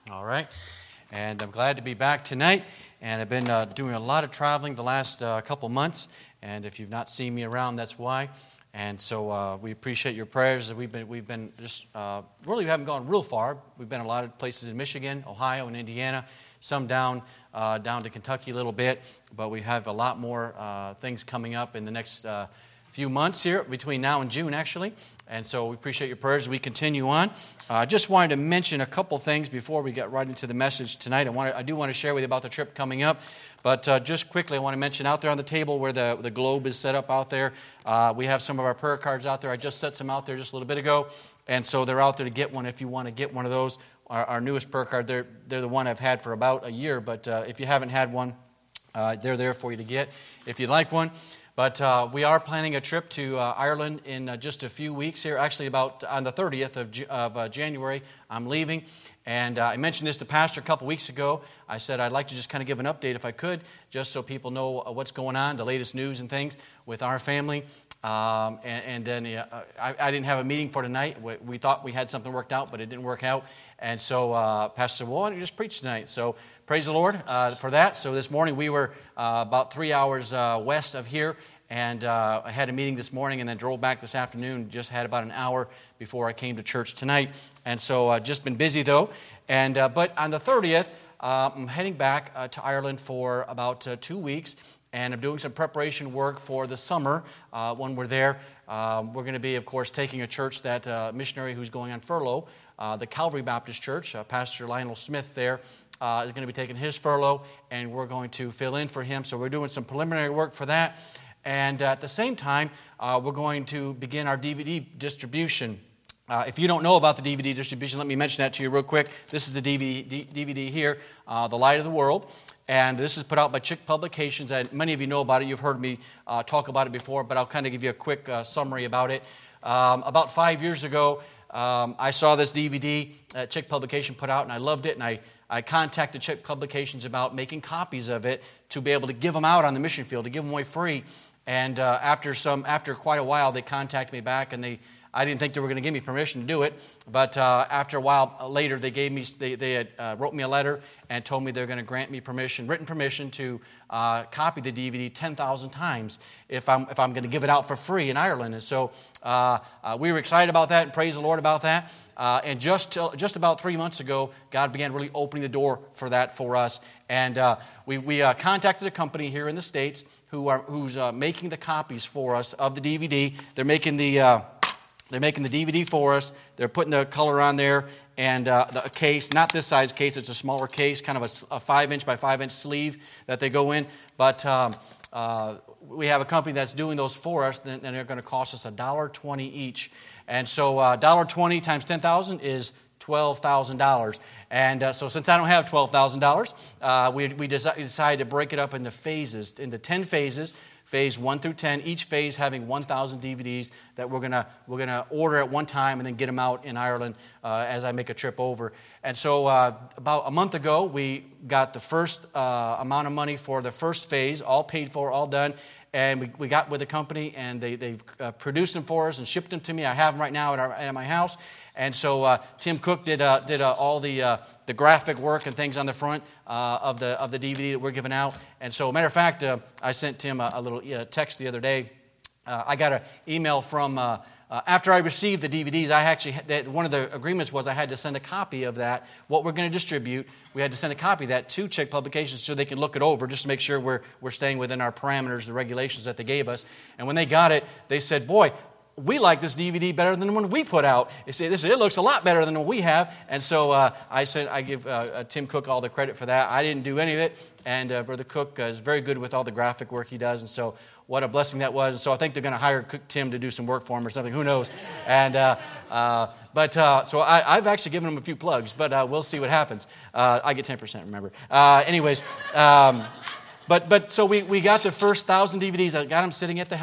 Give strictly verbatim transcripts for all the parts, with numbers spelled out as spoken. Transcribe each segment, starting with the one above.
All right. And I'm glad to be back tonight. And I've been uh, doing a lot of traveling the last uh, couple months. And if you've not seen me around, that's why. And so uh, we appreciate your prayers. We've been we've been just uh, really we haven't gone real far. We've been a lot of places in Michigan, Ohio, and Indiana. Some down uh, down to Kentucky a little bit. But we have a lot more uh, things coming up in the next uh, few months here, between now and June, actually. And so we appreciate your prayers as we continue on. I uh, just wanted to mention a couple things before we get right into the message tonight. I want I do want to share with you about the trip coming up. But uh, just quickly, I want to mention out there on the table where the, the globe is set up out there, uh, we have some of our prayer cards out there. I just set some out there just a little bit ago. And so they're out there to get one if you want to get one of those. Our, our newest prayer card, they're, they're the one I've had for about a year. But uh, if you haven't had one, uh, they're there for you to get if you'd like one. But uh, we are planning a trip to uh, Ireland in uh, just a few weeks here. Actually, about on the thirtieth of, of uh, January, I'm leaving. And uh, I mentioned this to Pastor a couple weeks ago. I said I'd like to just kind of give an update if I could, just so people know what's going on, the latest news and things with our family. Um, and, and then uh, I, I didn't have a meeting for tonight. We, we thought we had something worked out, but it didn't work out. And so uh, Pastor said, well, why don't you just preach tonight? So praise the Lord uh, for that. So this morning we were uh, about three hours uh, west of here. And uh, I had a meeting this morning and then drove back this afternoon. Just had about an hour before I came to church tonight. And so uh, just been busy, though. And uh, But on the thirtieth, uh, I'm heading back uh, to Ireland for about uh, two weeks. And I'm doing some preparation work for the summer uh, when we're there. Uh, we're going to be, of course, taking a church, that uh, missionary who's going on furlough, uh, the Calvary Baptist Church. Uh, Pastor Lionel Smith there uh, is going to be taking his furlough. And we're going to fill in for him. So we're doing some preliminary work for that. And uh, at the same time, uh, we're going to begin our D V D distribution. Uh, if you don't know about the D V D distribution, let me mention that to you real quick. This is the D V D, D V D here, uh, The Light of the World. And this is put out by Chick Publications. And many of you know about it. You've heard me uh, talk about it before, but I'll kind of give you a quick uh, summary about it. Um, about five years ago, um, I saw this D V D that Chick Publication put out, and I loved it. And I, I contacted Chick Publications about making copies of it to be able to give them out on the mission field, to give them away free. And uh, after some, after quite a while, they contacted me back, and they, I didn't think they were going to give me permission to do it. But uh, after a while later, they gave me, they, they had, uh, wrote me a letter and told me they're going to grant me permission, written permission to uh, copy the D V D ten thousand times if I'm if I'm going to give it out for free in Ireland. And so uh, uh, we were excited about that, and praise the Lord about that. Uh, and just till, just about three months ago, God began really opening the door for that for us. And uh, we we uh, contacted a company here in the States who are who's uh, making the copies for us of the D V D. They're making the uh, they're making the D V D for us. They're putting the color on there and uh, the case, not this size case. It's a smaller case, kind of a, a five inch by five inch sleeve that they go in. But um, uh, we have a company that's doing those for us, and they're going to cost us a dollar twenty each. And so a dollar twenty times ten thousand is twelve thousand dollars. And uh, so since I don't have twelve thousand dollars, uh, we, we deci- decided to break it up into phases, into ten phases, phase one through ten, each phase having one thousand D V Ds that we're going to we're gonna order at one time and then get them out in Ireland uh, as I make a trip over. And so uh, about a month ago, we got the first uh, amount of money for the first phase, all paid for, all done. And we, we got with the company, and they, they've uh, produced them for us and shipped them to me. I have them right now at, our, at my house. And so uh, Tim Cook did uh, did uh, all the uh, the graphic work and things on the front uh, of the of the D V D that we're giving out. And so, matter of fact, uh, I sent Tim a, a little uh, text the other day. Uh, I got an email from uh, uh, after I received the D V Ds. I actually had, one of the agreements was I had to send a copy of that. What we're going to distribute, we had to send a copy of that to Chick Publications so they can look it over, just to make sure we're we're staying within our parameters, the regulations that they gave us. And when they got it, they said, "Boy, we like this D V D better than the one we put out." They say, "This it looks a lot better than what we have." And so uh, I said, I give uh, uh, Tim Cook all the credit for that. I didn't do any of it, and uh, Brother Cook uh, is very good with all the graphic work he does. And so, what a blessing that was. And so I think they're going to hire Cook, Tim to do some work for him or something. Who knows? And uh, uh, but uh, so I, I've actually given him a few plugs, but uh, we'll see what happens. Uh, I get ten percent. Remember. Uh, anyways. Um, But but so we, we got the first thousand D V Ds. I got them sitting at the house,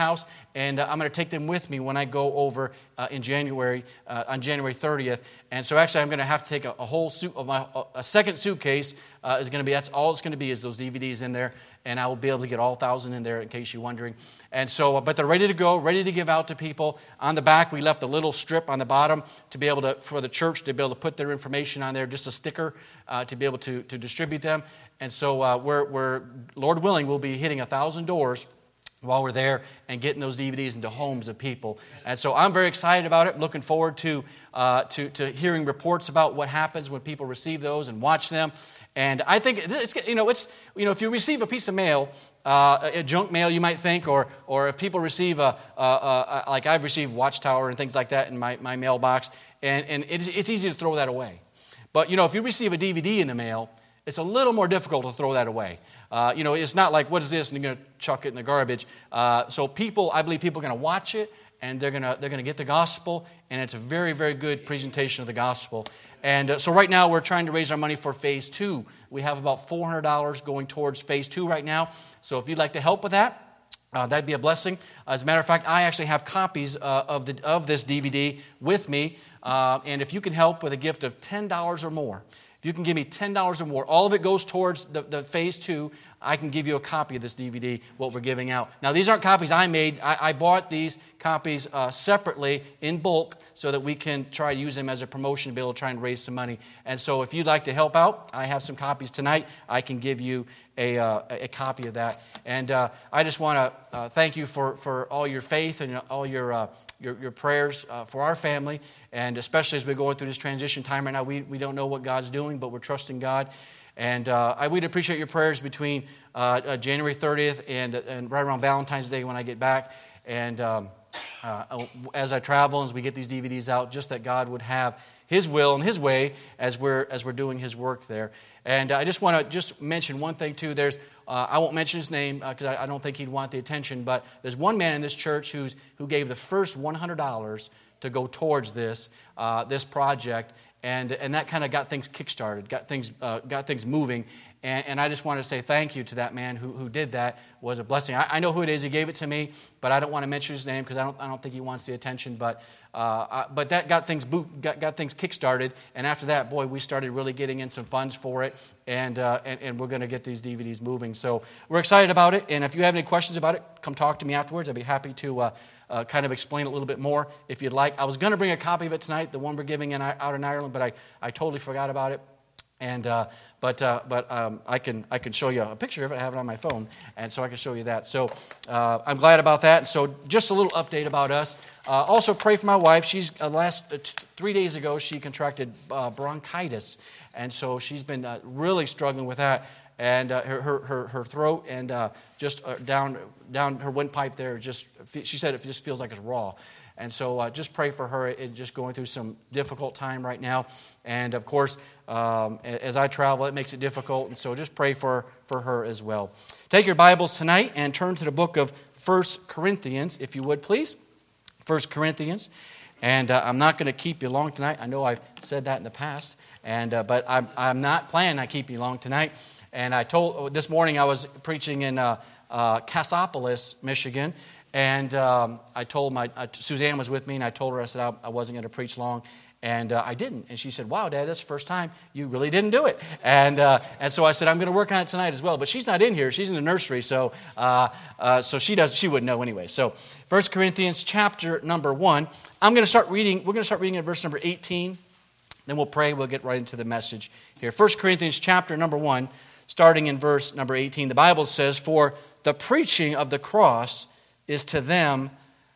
and uh, I'm going to take them with me when I go over uh, in January, uh, on January thirtieth. And so actually I'm going to have to take a, a whole suit of my, a second suitcase uh, is going to be, that's all it's going to be is those D V Ds in there, and I will be able to get all thousand in there in case you're wondering. And so, but they're ready to go, ready to give out to people. On the back, we left a little strip on the bottom to be able to, for the church to be able to put their information on there, just a sticker uh, to be able to, to distribute them. And so uh, we're, we're, Lord willing, we'll be hitting a thousand doors while we're there and getting those D V Ds into homes of people. And so I'm very excited about it. Looking forward to, uh, to, to hearing reports about what happens when people receive those and watch them. And I think, it's, you know, it's, you know, if you receive a piece of mail, uh, a junk mail you might think, or or if people receive, a, a, a, a like I've received Watchtower and things like that in my, my mailbox, and, and it's, it's easy to throw that away. But, you know, if you receive a D V D in the mail, it's a little more difficult to throw that away. Uh, you know, it's not like, what is this? And you're going to chuck it in the garbage. Uh, so people, I believe people are going to watch it, and they're going to they're going to get the gospel, and it's a very, very good presentation of the gospel. And uh, so right now we're trying to raise our money for phase two. We have about four hundred dollars going towards phase two right now. So if you'd like to help with that, uh, that'd be a blessing. As a matter of fact, I actually have copies uh, of the of this D V D with me. Uh, and if you can help with a gift of ten dollars or more, if you can give me ten dollars or more, all of it goes towards the, the phase two. I can give you a copy of this D V D, what we're giving out. Now, these aren't copies I made. I, I bought these copies uh, separately in bulk so that we can try to use them as a promotion to be able to try and raise some money. And so if you'd like to help out, I have some copies tonight. I can give you a, uh, a copy of that. And uh, I just want to uh, thank you for, for all your faith and all your uh, your, your prayers uh, for our family, and especially as we're going through this transition time right now. We, we don't know what God's doing, but we're trusting God. And uh, I would appreciate your prayers between uh, uh, January thirtieth and, and right around Valentine's Day when I get back. And um, uh, as I travel, as we get these D V Ds out, just that God would have His will and His way as we're as we're doing His work there. And uh, I just want to just mention one thing too. There's uh, I won't mention his name because uh, I, I don't think he'd want the attention. But there's one man in this church who's who gave the first one hundred dollars to go towards this uh, this project. And and that kind of got things kickstarted, got things uh, got things moving, and, and I just want to say thank you to that man who who did that. It was a blessing. I, I know who it is. He gave it to me, but I don't want to mention his name because I don't I don't think he wants the attention. But uh, I, but that got things boot, got got things kickstarted, and after that, boy, we started really getting in some funds for it, and uh, and, and we're going to get these D V Ds moving. So we're excited about it. And if you have any questions about it, come talk to me afterwards. I'd be happy to. Uh, Uh, kind of explain it a little bit more if you'd like. I was going to bring a copy of it tonight, the one we're giving in, out in Ireland, but I, I totally forgot about it. And uh, but uh, but um, I can I can show you a picture of it. I have it on my phone, and so I can show you that. So uh, I'm glad about that. And so just a little update about us. Uh, also pray for my wife. She's uh, last uh, t- three days ago she contracted uh, bronchitis, and so she's been uh, really struggling with that. And uh, her, her her throat and uh, just uh, down down her windpipe there, just she said it just feels like it's raw. And so uh, just pray for her. It's just going through some difficult time right now. And of course, um, as I travel, it makes it difficult. And so just pray for, for her as well. Take your Bibles tonight and turn to the book of First Corinthians, if you would, please. First Corinthians. And uh, I'm not going to keep you long tonight. I know I've said that in the past, and uh, but I'm, I'm not planning on keeping you long tonight. And I told this morning I was preaching in uh, uh, Cassopolis, Michigan, and um, I told my uh, Suzanne was with me, and I told her I said I, I wasn't going to preach long, and uh, I didn't. And she said, "Wow, Dad, that's the first time you really didn't do it." And uh, and so I said I'm going to work on it tonight as well. But she's not in here; she's in the nursery, so uh, uh, so she does she wouldn't know anyway. So First Corinthians chapter number one. I'm going to start reading. We're going to start reading at verse number eighteen. Then we'll pray. We'll get right into the message here. First Corinthians chapter number one. Starting in verse number eighteen, the Bible says, "For the preaching of the cross is to them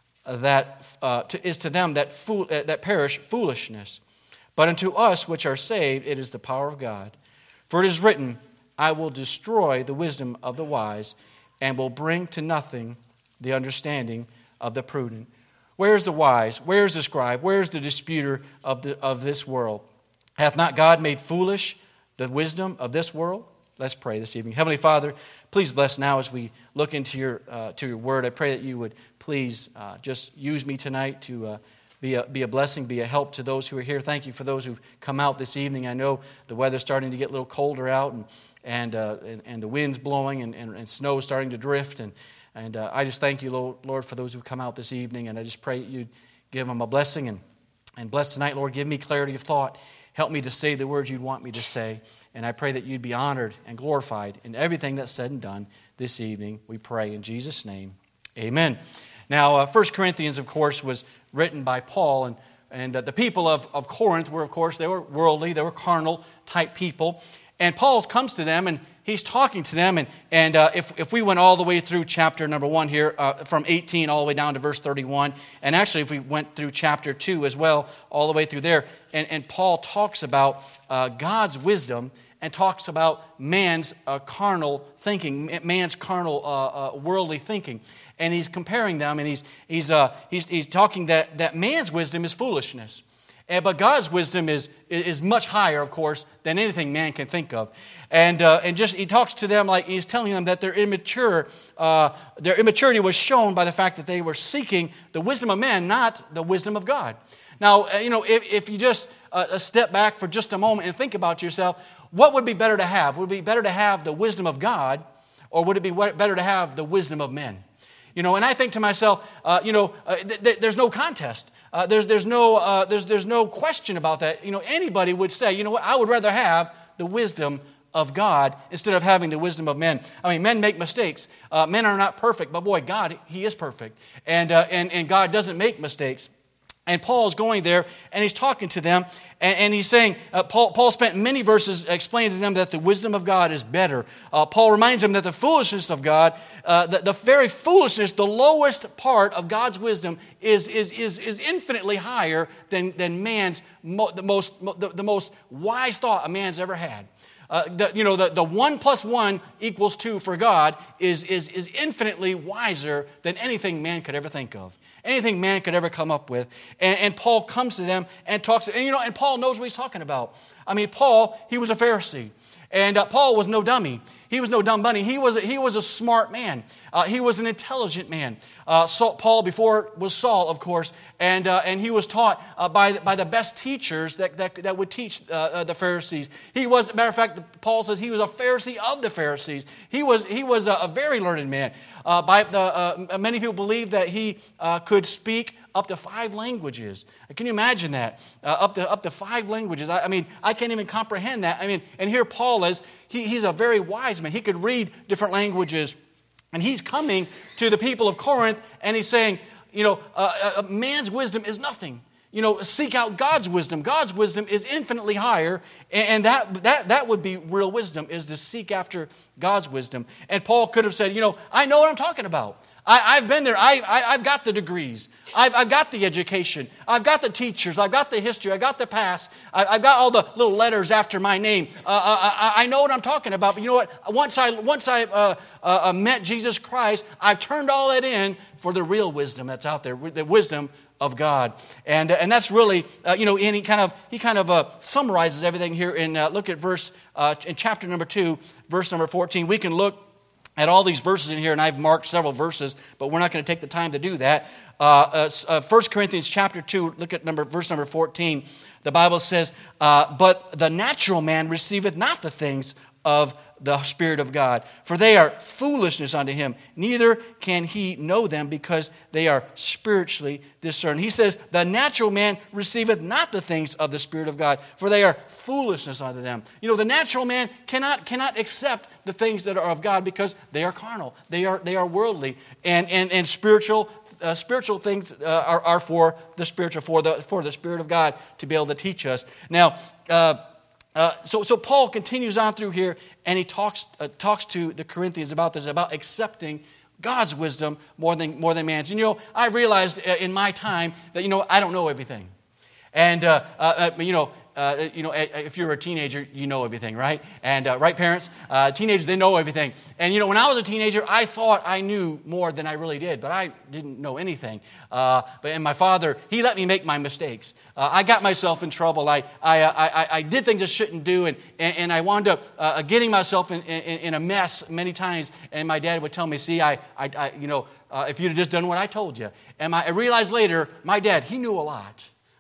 that uh, to, is to them that fool, uh, that perish foolishness, but unto us which are saved it is the power of God. For it is written, I will destroy the wisdom of the wise, and will bring to nothing the understanding of the prudent." Where is the wise? Where is the scribe? Where is the disputer of the of this world? Hath not God made foolish the wisdom of this world? Let's pray this evening. Heavenly Father, please bless now as we look into your uh, to your word. I pray that you would please uh, just use me tonight to uh, be a be a blessing, be a help to those who are here. Thank you for those who've come out this evening. I know the weather's starting to get a little colder out, and and uh, and, and the wind's blowing, and, and, and snow is starting to drift, and And uh, I just thank you, Lord, for those who've come out this evening, and I just pray that you'd give them a blessing and, and bless tonight, Lord. Give me clarity of thought. Help me to say the words you'd want me to say. And I pray that you'd be honored and glorified in everything that's said and done this evening. We pray in Jesus' name. Amen. Now, uh, First Corinthians, of course, was written by Paul, and, and uh, the people of, of Corinth were, of course, they were worldly, they were carnal type people. And Paul comes to them, and he's talking to them, and, and uh, if, if we went all the way through chapter number one here, uh, from eighteen all the way down to verse thirty-one, and actually if we went through chapter two as well, all the way through there, and, and Paul talks about uh, God's wisdom and talks about man's uh, carnal thinking, man's carnal uh, uh, worldly thinking. And he's comparing them, and he's, he's, uh, he's, he's talking that, that man's wisdom is foolishness. And, but God's wisdom is, is much higher, of course, than anything man can think of. And uh, and just he talks to them like he's telling them that they're immature. Uh, their immaturity was shown by the fact that they were seeking the wisdom of men, not the wisdom of God. Now, you know, if, if you just uh, step back for just a moment and think about yourself, what would be better to have? Would it be better to have the wisdom of God, or would it be better to have the wisdom of men? You know, and I think to myself, uh, you know, uh, th- th- there's no contest. Uh, there's there's no uh, there's there's no question about that. You know, anybody would say, you know what, I would rather have the wisdom of God instead of having the wisdom of men. I mean, men make mistakes. Uh, men are not perfect, but boy, God, He is perfect, and uh, and and God doesn't make mistakes. And Paul's going there, and he's talking to them, and, and he's saying, uh, Paul, Paul spent many verses explaining to them that the wisdom of God is better. Uh, Paul reminds them that the foolishness of God, uh, the, the very foolishness, the lowest part of God's wisdom is, is, is, is infinitely higher than, than man's, mo- the, most, the, the most wise thought a man's ever had. Uh, the, you know, the, the one plus one equals two for God is, is, is infinitely wiser than anything man could ever think of. Anything man could ever come up with. And, and Paul comes to them and talks, and you know, and Paul knows what he's talking about. I mean, Paul, he was a Pharisee. And uh, Paul was no dummy. He was no dumb bunny. He was a, he was a smart man. Uh, he was an intelligent man. Uh, Saul, Paul before was Saul, of course, and uh, and he was taught uh, by the, by the best teachers that that, that would teach uh, uh, the Pharisees. He was, as a matter of fact, Paul says he was a Pharisee of the Pharisees. He was he was a, a very learned man. Uh, by the uh, many people believe that he uh, could speak up to five languages. Can you imagine that? Uh, up to up to five languages. I, I mean, I can't even comprehend that. I mean, and here Paul is. He, he's a very wise man. He could read different languages, and he's coming to the people of Corinth, and he's saying, you know, uh, uh, man's wisdom is nothing. You know, seek out God's wisdom. God's wisdom is infinitely higher, and that that that would be real wisdom, is to seek after God's wisdom. And Paul could have said, you know, I know what I'm talking about. I, I've been there. I, I, I've got the degrees. I've, I've got the education. I've got the teachers. I've got the history. I've got the past. I, I've got all the little letters after my name. Uh, I, I know what I'm talking about. But you know what? Once I once I uh, uh, met Jesus Christ, I've turned all that in for the real wisdom that's out there, the wisdom of God. And and that's really, uh, you know, and he kind of he kind of uh, summarizes everything here in uh, look at verse uh, in chapter number two, verse number fourteen. We can look at all these verses in here, and I've marked several verses, but we're not going to take the time to do that. Uh, uh, First Corinthians chapter two, look at number verse number fourteen. The Bible says, uh, "But the natural man receiveth not the things of the Spirit of God, for they are foolishness unto him. Neither can he know them, because they are spiritually discerned." He says, the natural man receiveth not the things of the Spirit of God, for they are foolishness unto them. You know, the natural man cannot cannot accept the things that are of God, because they are carnal, they are they are worldly, and and and spiritual uh, spiritual things uh, are are for the spiritual, for the for the Spirit of God to be able to teach us. Now. Uh, Uh, so, so Paul continues on through here, and he talks uh, talks to the Corinthians about this, about accepting God's wisdom more than more than man's. And, you know, I realized in my time that, you know, I don't know everything, and uh, uh, you know. Uh, you know, if you're a teenager, you know everything, right? And uh, right, parents? Uh, teenagers, they know everything. And, you know, when I was a teenager, I thought I knew more than I really did, but I didn't know anything. Uh, but and my father, he let me make my mistakes. Uh, I got myself in trouble. I I, I I did things I shouldn't do, and and, and I wound up uh, getting myself in, in in a mess many times. And my dad would tell me, "See, I I, I you know, uh, if you'd have just done what I told you." And my, I realized later, my dad, he knew a lot.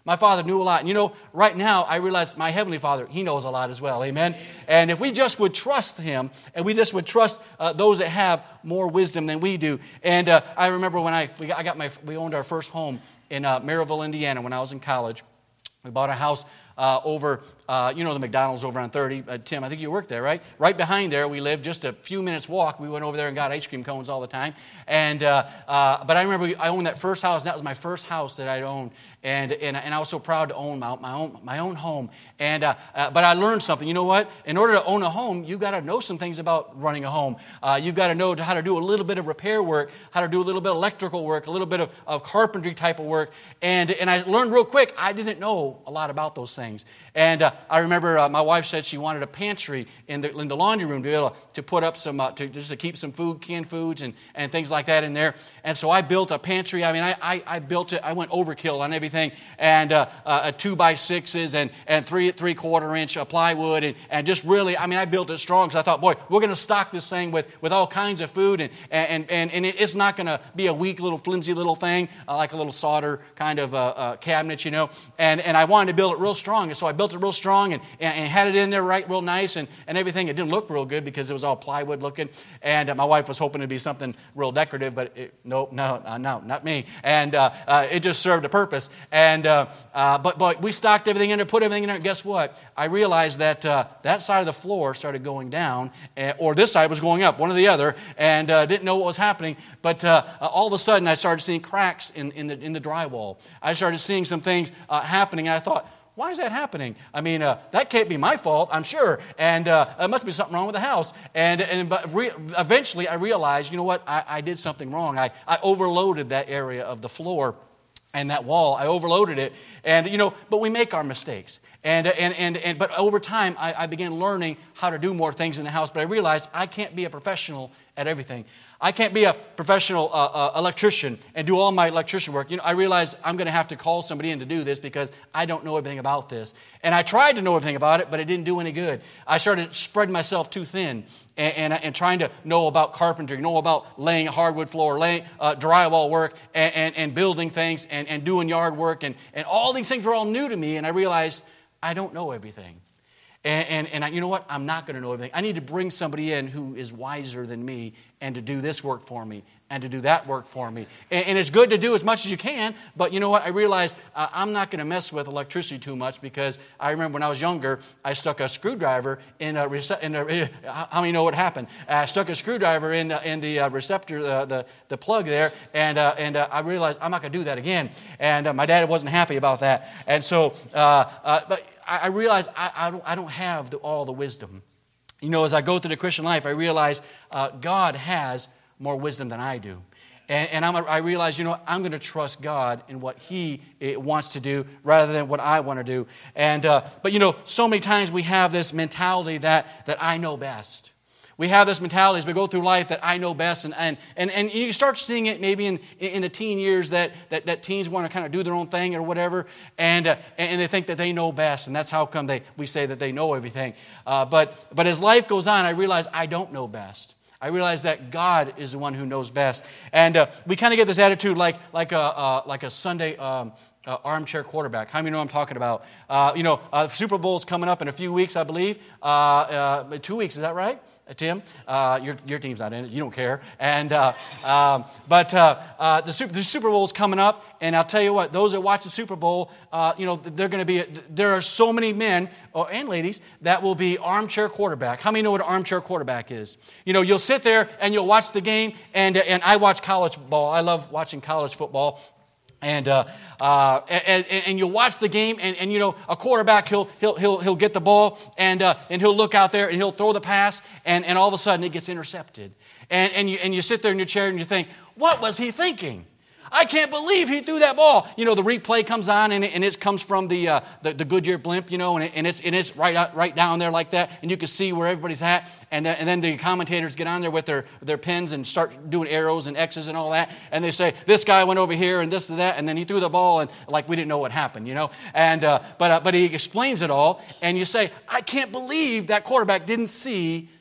My Father knew a lot. And you know, right now, I realize my Heavenly Father, He knows a lot as well. Amen? And if we just would trust Him, and we just would trust uh, those that have more wisdom than we do. And uh, I remember when I we got, I got my we owned our first home in uh, Maryville, Indiana, when I was in college. We bought a house uh, over, uh, you know, the McDonald's over on thirty. Uh, Tim, I think you worked there, right? Right behind there, we lived just a few minutes walk. We went over there and got ice cream cones all the time. And uh, uh, but I remember I owned that first house. And that was my first house that I'd owned, and and and I was so proud to own my, my own my own home. And uh, uh, but I learned something. You know what? In order to own a home, you got to know some things about running a home. Uh, you've got to know how to do a little bit of repair work, how to do a little bit of electrical work, a little bit of, of carpentry type of work. And and I learned real quick. I didn't know a lot about those things. And uh, I remember uh, my wife said she wanted a pantry in the, in the laundry room to be able to, to put up some, uh, to, just to keep some food, canned foods and, and things like that in there. And so I built a pantry. I mean, I, I, I built it. I went overkill on everything. And uh, uh, two by sixes and, and three, three quarter inch uh, plywood. And, and just really, I mean, I built it strong because I thought, boy, we're going to stock this thing with, with all kinds of food. And, and, and, and it's not going to be a weak little flimsy little thing, uh, like a little solder kind of uh, uh, cabinet, you know. And, and I wanted to build it real strong. And so I built it real strong and, and, and had it in there right real nice and, and everything. It didn't look real good because it was all plywood looking. And uh, my wife was hoping to be something real decorative, but it, no, no, uh, no, not me. And uh, uh, it just served a purpose. And uh, uh, but, but we stocked everything in there, put everything in there. And guess what? I realized that uh, that side of the floor started going down, uh, or this side was going up, one or the other, and uh, didn't know what was happening. But uh, uh, all of a sudden, I started seeing cracks in, in the in the drywall. I started seeing some things uh, happening. And I thought, why is that happening? I mean, uh, that can't be my fault, I'm sure. And uh, there must be something wrong with the house. And and but re- eventually I realized, you know what? I, I did something wrong. I, I overloaded that area of the floor and that wall. I overloaded it. And, you know, but we make our mistakes. And and and, and but over time, I, I began learning how to do more things in the house. But I realized I can't be a professional at everything. I can't be a professional uh, uh, electrician and do all my electrician work. You know, I realized I'm going to have to call somebody in to do this because I don't know everything about this. And I tried to know everything about it, but it didn't do any good. I started spreading myself too thin and, and, and trying to know about carpentry, know about laying hardwood floor, laying uh, drywall work, and, and, and building things, and, and doing yard work. And, and all these things were all new to me, and I realized I don't know everything. And, and, and I, you know what? I'm not going to know everything. I need to bring somebody in who is wiser than me and to do this work for me and to do that work for me. And, and it's good to do as much as you can, but you know what? I realized uh, I'm not going to mess with electricity too much because I remember when I was younger, I stuck a screwdriver in a, rece- in a how many know what happened? I stuck a screwdriver in, uh, in the uh, receptor, uh, the, the plug there, and, uh, and uh, I realized I'm not going to do that again. And uh, my dad wasn't happy about that. And so, uh, uh, but I realize I, I, don't, I don't have the, all the wisdom. You know, as I go through the Christian life, I realize uh, God has more wisdom than I do. And, and I'm, I realize, you know, I'm going to trust God in what He wants to do rather than what I want to do. And uh, but, you know, so many times we have this mentality that, that I know best. We have this mentality as we go through life that I know best, and and, and, and you start seeing it maybe in, in the teen years that, that, that teens want to kind of do their own thing or whatever, and uh, and they think that they know best, and that's how come they we say that they know everything. Uh, but but as life goes on, I realize I don't know best. I realize that God is the one who knows best, and uh, we kind of get this attitude like like a uh, like a Sunday. Um, Uh, armchair quarterback. How many know what I'm talking about? Uh, you know, uh, Super Bowl's coming up in a few weeks, I believe. Uh, uh, two weeks, is that right, uh, Tim? Uh, your your team's not in it. You don't care. And uh, um, but uh, uh, the Super the Super Bowl's coming up, and I'll tell you what: those that watch the Super Bowl, uh, you know, they're going to be. There are so many men or, and ladies that will be armchair quarterback. How many know what an armchair quarterback is? You know, you'll sit there and you'll watch the game, and and I watch college ball. I love watching college football. And uh, uh, and, and you'll watch the game, and, and you know a quarterback he'll he'll he'll he'll get the ball, and uh, and he'll look out there and he'll throw the pass, and, and all of a sudden it gets intercepted, and and you and you sit there in your chair and you think, what was he thinking? I can't believe he threw that ball. You know, the replay comes on, and it, and it comes from the, uh, the the Goodyear blimp, you know, and, it, and it's and it's right out, right down there like that, and you can see where everybody's at, and and then the commentators get on there with their, their pens and start doing arrows and X's and all that, and they say, this guy went over here and this and that, and then he threw the ball, and like we didn't know what happened, you know, and uh, but uh, but he explains it all, and you say, I can't believe that quarterback didn't see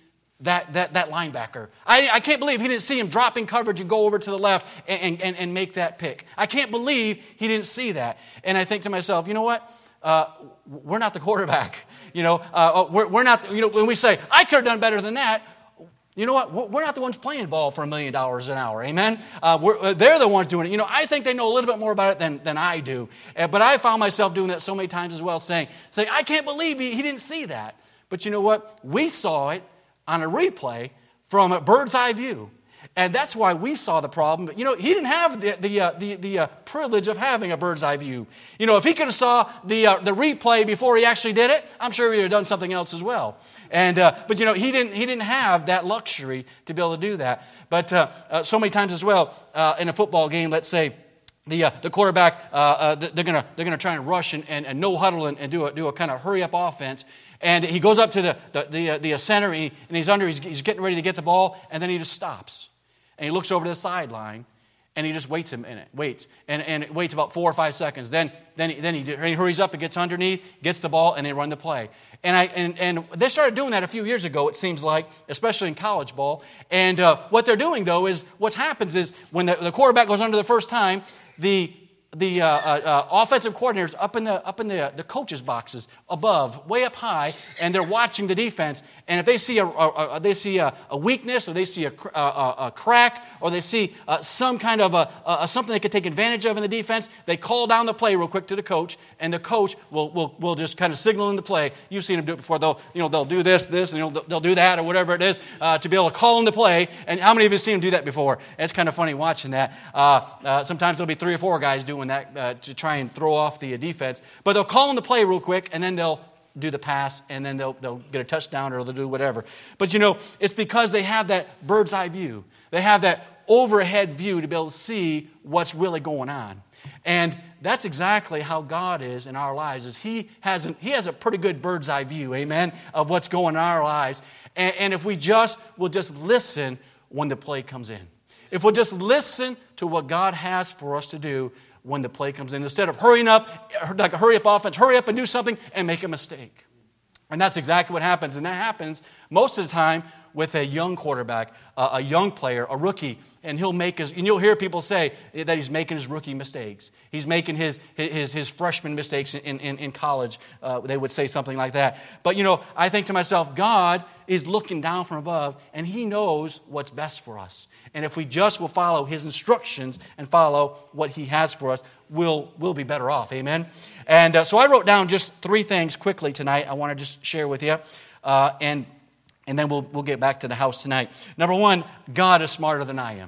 that, that, that linebacker. I, I can't believe he didn't see him dropping coverage and go over to the left and, and, and make that pick. I can't believe he didn't see that. And I think to myself, you know what? Uh, we're not the quarterback. You know, uh, we're, we're not, you know, when we say, I could have done better than that, you know what? We're not the ones playing ball for a million dollars an hour. Amen? Uh, we're, they're the ones doing it. You know, I think they know a little bit more about it than, than I do. Uh, but I found myself doing that so many times as well, saying, saying I can't believe he, he didn't see that. But you know what? We saw it on a replay from a bird's eye view. And that's why we saw the problem. But, you know, he didn't have the the uh, the, the uh, privilege of having a bird's eye view. You know, if he could have saw the uh, the replay before he actually did it, I'm sure he would have done something else as well. And uh, but you know, he didn't he didn't have that luxury to be able to do that. But uh, uh, so many times as well uh, in a football game, let's say. The uh, the quarterback uh, uh, they're gonna they're gonna try and rush and, and, and no huddle and, and do a do a kind of hurry up offense, and he goes up to the the the, uh, the center and, he, and he's under he's, he's getting ready to get the ball, and then he just stops and he looks over to the sideline and he just waits a minute waits and and waits about four or five seconds then then he, then he, he hurries up and gets underneath, gets the ball, and they run the play. And I and, and they started doing that a few years ago, it seems like, especially in college ball. And uh, what they're doing though is what happens is when the, the quarterback goes under the first time, the the uh, uh, uh, offensive coordinators up in the up in the, the coaches' boxes above, way up high, and they're watching the defense. And if they see a, a, a they see a, a weakness, or they see a, a, a crack, or they see uh, some kind of a, a something they could take advantage of in the defense, they call down the play real quick to the coach, and the coach will will, will just kind of signal in the play. You've seen them do it before. They'll you know they'll do this, this, and you know, they'll, they'll do that, or whatever it is, uh, to be able to call in the play. And how many of you have seen them do that before? It's kind of funny watching that. Uh, uh, sometimes there'll be three or four guys doing that uh, to try and throw off the defense. But they'll call in the play real quick, and then they'll do the pass, and then they'll they'll get a touchdown, or they'll do whatever. But you know, it's because they have that bird's eye view. They have that overhead view to be able to see what's really going on. And that's exactly how God is in our lives. Is He has an, He has a pretty good bird's eye view, amen, of what's going on in our lives. And, and if we just will just listen when the play comes in, if we'll just listen to what God has for us to do when the play comes in, instead of hurrying up, like a hurry up offense, hurry up and do something and make a mistake. And that's exactly what happens. And that happens most of the time with a young quarterback, uh, a young player, a rookie, and he'll make his, and you'll hear people say that he's making his rookie mistakes. He's making his his, his freshman mistakes in, in, in college. Uh, they would say something like that. But, you know, I think to myself, God is looking down from above, and He knows what's best for us. And if we just will follow His instructions and follow what He has for us, we'll, we'll be better off. Amen? And uh, so I wrote down just three things quickly tonight I want to just share with you. Uh, and and then we'll, we'll get back to the house tonight. Number one, God is smarter than I am.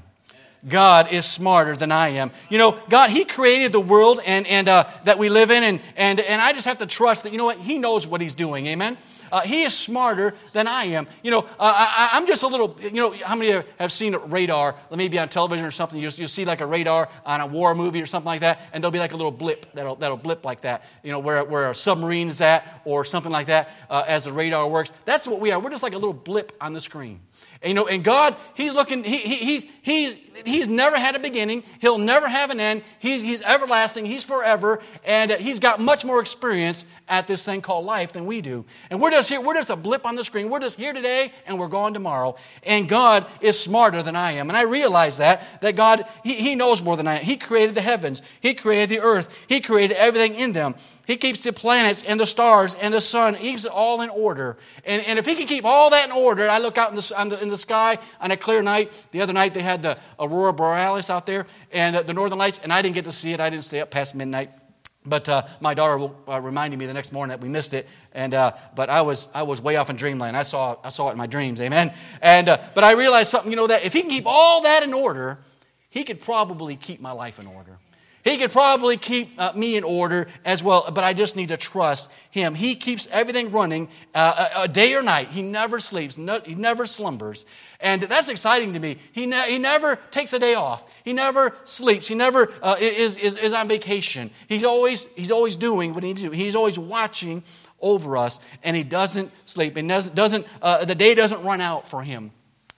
God is smarter than I am. You know, God, He created the world and, and uh, that we live in, and, and, and I just have to trust that, you know what, He knows what He's doing, amen? Uh, he is smarter than I am. You know, uh, I, I'm just a little, you know, how many have seen radar, maybe on television or something, you'll, you'll see like a radar on a war movie or something like that, and there'll be like a little blip that'll, that'll blip like that, you know, where, where a submarine is at or something like that uh, as the radar works. That's what we are. We're just like a little blip on the screen. And, you know, and God, He's looking, he, he, He's He's He's never had a beginning. He'll never have an end. He's, he's everlasting. He's forever. And uh, He's got much more experience at this thing called life than we do. And we're just here, we're just a blip on the screen. We're just here today and we're gone tomorrow. And God is smarter than I am. And I realize that, that God, He, he knows more than I am. He created the heavens. He created the earth. He created everything in them. He keeps the planets and the stars and the sun. He keeps it all in order. And, and if He can keep all that in order, I look out in the, on the, in the sky on a clear night. The other night they had the Aurora Borealis out there and uh, the Northern Lights, and I didn't get to see it. I didn't stay up past midnight. But uh, my daughter uh, reminded me the next morning that we missed it, and uh, but I was I was way off in dreamland. I saw I saw it in my dreams, amen. And uh, but I realized something, you know, that if He can keep all that in order, He could probably keep my life in order. He could probably keep uh, me in order as well, but I just need to trust Him. He keeps everything running uh, a, a day or night. He never sleeps. No, he never slumbers. And that's exciting to me. He, ne- he never takes a day off. He never sleeps. He never uh, is, is, is on vacation. He's always, he's always doing what He needs to do. He's always watching over us, and He doesn't sleep. And doesn't, doesn't uh, the day doesn't run out for Him.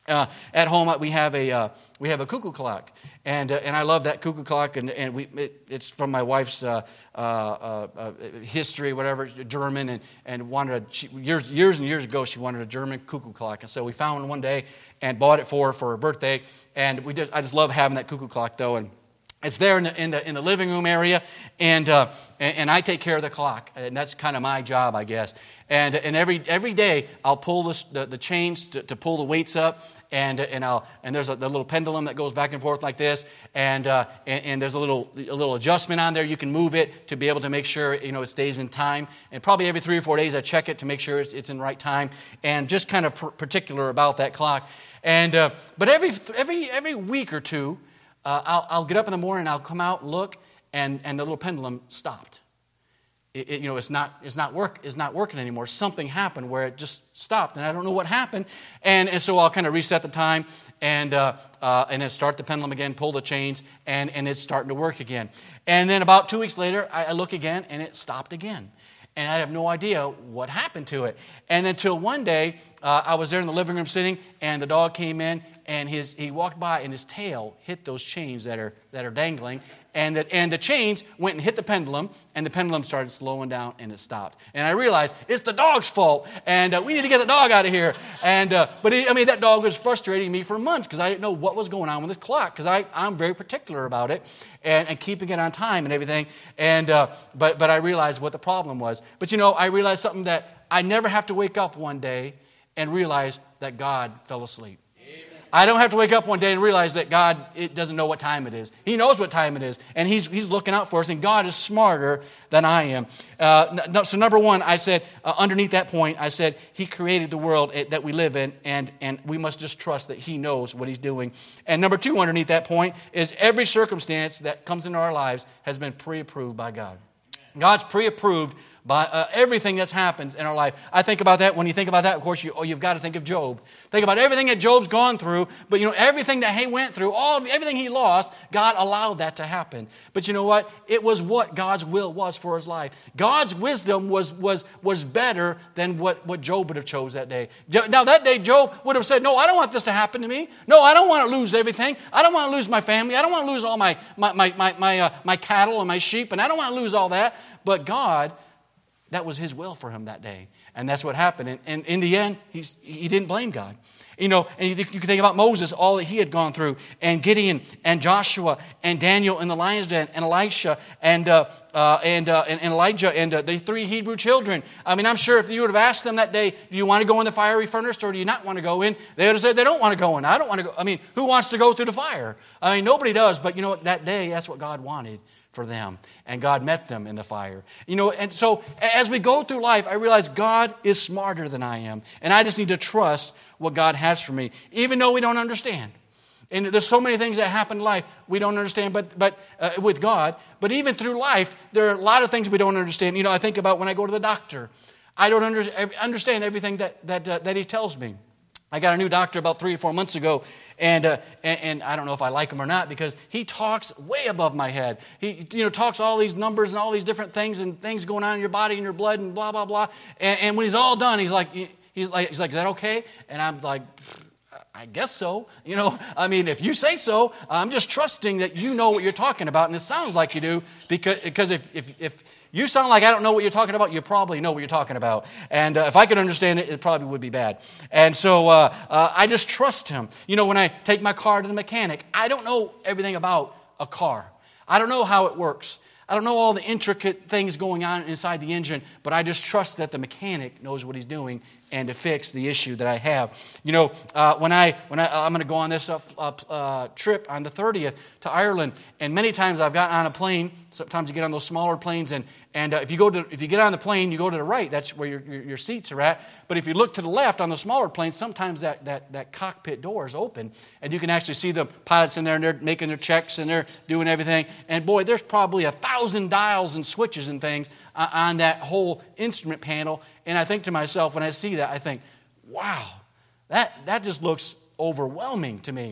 Uh, at home, we have a uh, we have a cuckoo clock, and uh, and I love that cuckoo clock, and and we it, it's from my wife's uh, uh, uh, history, whatever, German, and and wanted a, she, years years and years ago she wanted a German cuckoo clock, and so we found one one day and bought it for her for her birthday, and we just I just love having that cuckoo clock though, and it's there in the in the in the living room area, and uh, and, and I take care of the clock, and that's kind of my job, I guess. And and every every day I'll pull the the, the chains to, to pull the weights up, and and I'll and there's a the little pendulum that goes back and forth like this, and, uh, and and there's a little a little adjustment on there. You can move it to be able to make sure you know it stays in time. And probably every three or four days I check it to make sure it's it's in right time, and just kind of pr- particular about that clock. And uh, but every every every week or two, uh, I'll I'll get up in the morning, and I'll come out and look, and and the little pendulum stopped. It, it, you know, it's not it's not work it's not working anymore. Something happened where it just stopped, and I don't know what happened. And and so I'll kind of reset the time, and uh, uh, and then start the pendulum again, pull the chains, and and it's starting to work again. And then about two weeks later, I, I look again, and it stopped again. And I have no idea what happened to it. And then until one day, uh, I was there in the living room sitting, and the dog came in, and his he walked by, and his tail hit those chains that are that are dangling. And the, and the chains went and hit the pendulum, and the pendulum started slowing down, and it stopped. And I realized it's the dog's fault, and uh, we need to get the dog out of here. And uh, but it, I mean, that dog was frustrating me for months because I didn't know what was going on with this clock because I I'm very particular about it and, and keeping it on time and everything. And uh, but but I realized what the problem was. But you know, I realized something that I never have to wake up one day and realize that God fell asleep. I don't have to wake up one day and realize that God it doesn't know what time it is. He knows what time it is, and He's He's looking out for us, and God is smarter than I am. Uh, no, so number one, I said, uh, underneath that point, I said, He created the world that we live in, and, and we must just trust that He knows what He's doing. And number two, underneath that point, is every circumstance that comes into our lives has been pre-approved by God. God's pre-approved by uh, everything that's happened in our life. I think about that. When you think about that, of course, you, oh, you've got to think of Job. Think about everything that Job's gone through. But, you know, everything that he went through, all of, everything he lost, God allowed that to happen. But you know what? It was what God's will was for his life. God's wisdom was was was better than what, what Job would have chose that day. Now, that day, Job would have said, no, I don't want this to happen to me. No, I don't want to lose everything. I don't want to lose my family. I don't want to lose all my, my, my, my, my, uh, my cattle and my sheep. And I don't want to lose all that. But God, that was His will for him that day. And that's what happened. And, and in the end, he's, he didn't blame God. You know, and you, you can think about Moses, all that he had gone through, and Gideon, and Joshua, and Daniel in the lion's den, and Elisha, and uh, uh, and, uh, and and Elijah, and uh, the three Hebrew children. I mean, I'm sure if you would have asked them that day, do you want to go in the fiery furnace or do you not want to go in? They would have said they don't want to go in. I don't want to go. I mean, who wants to go through the fire? I mean, nobody does. But you know what? That day, that's what God wanted for them. And God met them in the fire. You know, and so as we go through life, I realize God is smarter than I am. And I just need to trust what God has for me, even though we don't understand. And there's so many things that happen in life we don't understand but but uh, with God. But even through life, there are a lot of things we don't understand. You know, I think about when I go to the doctor. I don't under, understand everything that, that, uh, that he tells me. I got a new doctor about three or four months ago, and, uh, and and I don't know if I like him or not because he talks way above my head. He you know talks all these numbers and all these different things and things going on in your body and your blood and blah blah blah. And, and when he's all done, he's like he's like he's like, is that okay? And I'm like, I guess so. You know, I mean, if you say so, I'm just trusting that you know what you're talking about, and it sounds like you do because because if if if you sound like I don't know what you're talking about, you probably know what you're talking about. And uh, if I could understand it, it probably would be bad. And so uh, uh, I just trust him. You know, when I take my car to the mechanic, I don't know everything about a car. I don't know how it works. I don't know all the intricate things going on inside the engine, but I just trust that the mechanic knows what he's doing and to fix the issue that I have. You know, uh, when I when I I'm going to go on this uh, uh, trip on the thirtieth to Ireland, and many times I've gotten on a plane. Sometimes you get on those smaller planes, and and uh, if you go to if you get on the plane, you go to the right. That's where your, your your seats are at. But if you look to the left on the smaller planes, sometimes that that that cockpit door is open, and you can actually see the pilots in there, and they're making their checks, and they're doing everything. And boy, there's probably a thousand dials and switches and things on that whole instrument panel. And I think to myself, when I see that, I think, wow, that, that just looks overwhelming to me.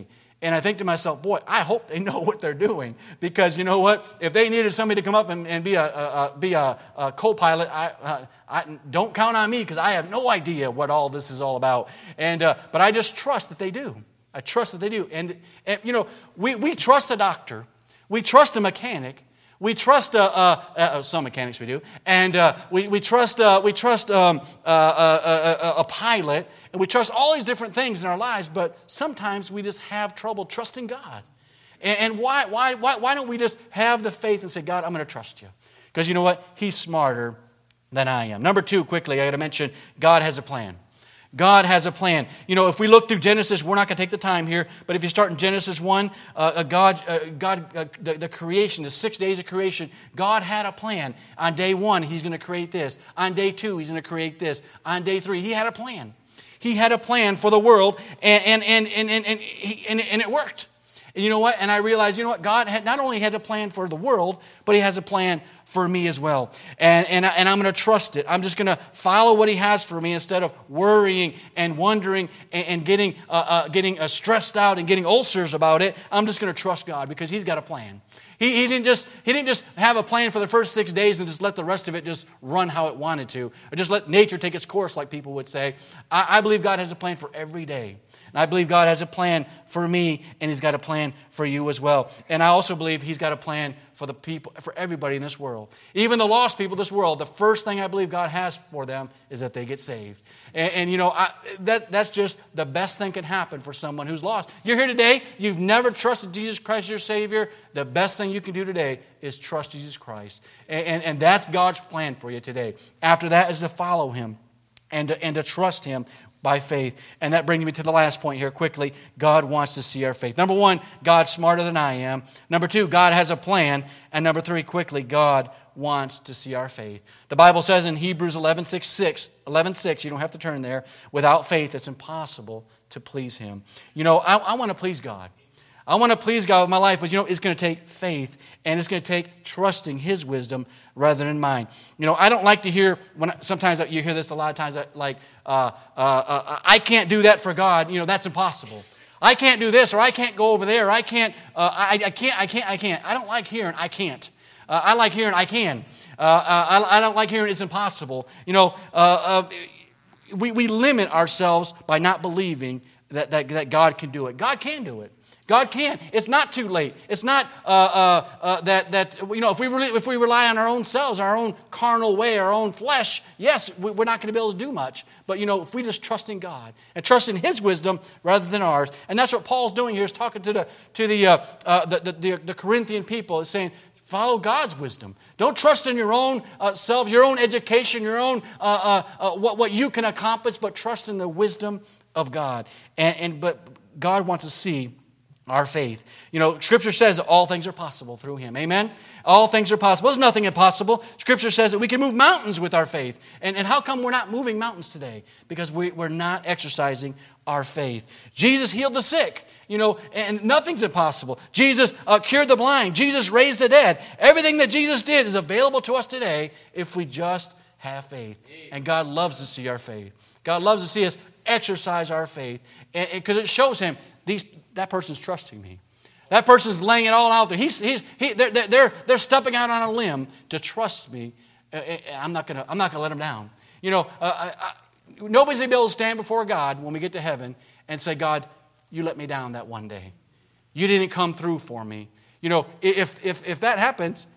And I think to myself, boy, I hope they know what they're doing. Because you know what? If they needed somebody to come up and, and be a, a, a be a, a co-pilot, I, I, I don't count on me because I have no idea what all this is all about. And uh, but I just trust that they do. I trust that they do. And, and you know, we, we trust a doctor. We trust a mechanic. We trust uh, uh, uh, some mechanics we do, and uh, we we trust uh, we trust um, uh, uh, uh, a pilot, and we trust all these different things in our lives. But sometimes we just have trouble trusting God. And, and why why why why don't we just have the faith and say, God, I'm going to trust you, because you know what? He's smarter than I am. Number two, quickly, I got to mention God has a plan. God has a plan. You know, if we look through Genesis, we're not going to take the time here, but if you start in Genesis one, uh, God, uh, God, uh, the, the creation, the six days of creation, God had a plan. On day one, He's going to create this. On day two, He's going to create this. On day three, He had a plan. He had a plan for the world, and and and and and, and, he, and, and it worked. And you know what? And I realized, you know what? God had not only had a plan for the world, but He has a plan for me as well. And, and, I, and I'm going to trust it. I'm just going to follow what He has for me instead of worrying and wondering and, and getting, uh, uh, getting uh, stressed out and getting ulcers about it. I'm just going to trust God because He's got a plan. He, he, didn't just, he didn't just have a plan for the first six days and just let the rest of it just run how it wanted to, or just let nature take its course, like people would say. I, I believe God has a plan for every day. And I believe God has a plan for me, and He's got a plan for you as well. And I also believe He's got a plan for the people, for everybody in this world. Even the lost people of this world, the first thing I believe God has for them is that they get saved. And, and you know, I, that, that's just the best thing can happen for someone who's lost. You're here today, you've never trusted Jesus Christ as your Savior. The best thing you can do today is trust Jesus Christ. And, and, and that's God's plan for you today. After that is to follow Him and to, and to trust Him by faith. And that brings me to the last point here quickly. God wants to see our faith. Number one, God's smarter than I am. Number two, God has a plan. And number three, quickly, God wants to see our faith. The Bible says in Hebrews eleven six, eleven six, you don't have to turn there, without faith it's impossible to please Him. You know, I, I want to please God. I want to please God with my life, but you know, it's going to take faith, and it's going to take trusting His wisdom rather than mine. You know, I don't like to hear, when sometimes you hear this a lot of times, like, uh, uh, uh, I can't do that for God. You know, that's impossible. I can't do this, or I can't go over there, or I can't, uh, I, I can't, I can't, I can't. I don't like hearing, I can't. Uh, I like hearing, I can. Uh, uh, I, I don't like hearing, it's impossible. You know, uh, uh, we, we limit ourselves by not believing that, that, that God can do it. God can do it. God can. It's not too late. It's not uh, uh, uh, that that you know if we really, if we rely on our own selves, our own carnal way, our own flesh. Yes, we're not going to be able to do much. But you know, if we just trust in God and trust in His wisdom rather than ours, and that's what Paul's doing here. Is talking to the to the uh, uh, the, the the Corinthian people. Is saying, follow God's wisdom. Don't trust in your own uh, self, your own education, your own uh, uh, uh, what what you can accomplish, but trust in the wisdom of God. And, and but God wants to see our faith. You know, Scripture says that all things are possible through Him. Amen? All things are possible. There's nothing impossible. Scripture says that we can move mountains with our faith. And, and how come we're not moving mountains today? Because we, we're not exercising our faith. Jesus healed the sick. You know, and nothing's impossible. Jesus uh, cured the blind. Jesus raised the dead. Everything that Jesus did is available to us today if we just have faith. And God loves to see our faith. God loves to see us exercise our faith. Because it shows Him, these that person's trusting me. That person's laying it all out there. He's, he's, he, they're, they're, they're stepping out on a limb to trust me. I'm not going to I'm not going to let them down. You know, uh, I, I, nobody's going to be able to stand before God when we get to heaven and say, God, you let me down that one day. You didn't come through for me. You know, if if if that happens,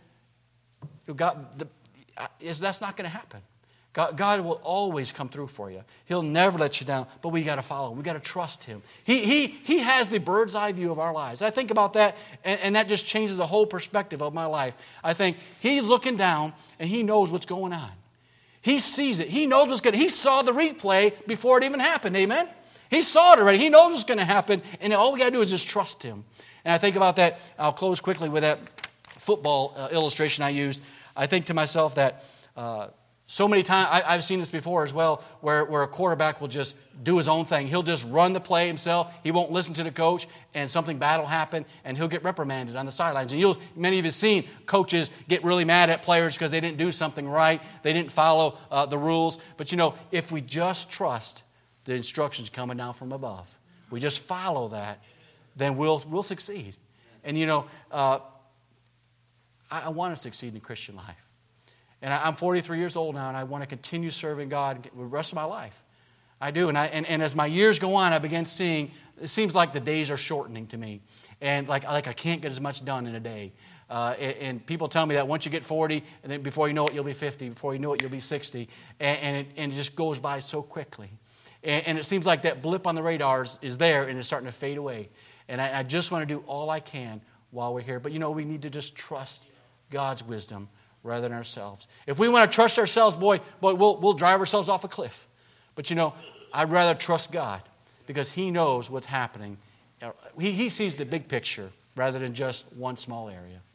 God, the, is that's not going to happen. God, God will always come through for you. He'll never let you down, but we got to follow Him. We got to trust Him. He, he, he has the bird's eye view of our lives. I think about that, and, and that just changes the whole perspective of my life. I think He's looking down, and He knows what's going on. He sees it. He knows what's going to He saw the replay before it even happened. Amen? He saw it already. He knows what's going to happen, and all we got to do is just trust Him. And I think about that. I'll close quickly with that football uh, illustration I used. I think to myself that uh, so many times, I, I've seen this before as well, where, where a quarterback will just do his own thing. He'll just run the play himself. He won't listen to the coach, and something bad will happen, and he'll get reprimanded on the sidelines. And you'll, many of you have seen coaches get really mad at players because they didn't do something right. They didn't follow uh, the rules. But you know, if we just trust the instructions coming down from above, we just follow that, then we'll we'll succeed. And you know, uh, I, I want to succeed in Christian life. And I, I'm forty-three years old now, and I want to continue serving God the rest of my life. I do. And, I, and, and as my years go on, I begin seeing, it seems like the days are shortening to me. And like, like I can't get as much done in a day. Uh, and, and people tell me that once you get forty, and then before you know it, you'll be fifty. Before you know it, you'll be sixty. And, and, it, and it just goes by so quickly. And, and it seems like that blip on the radar is, is there, and it's starting to fade away. And I, I just want to do all I can while we're here. But you know, we need to just trust God's wisdom rather than ourselves. If we want to trust ourselves, boy, boy, we'll, we'll drive ourselves off a cliff. But you know, I'd rather trust God because He knows what's happening. He, he sees the big picture rather than just one small area.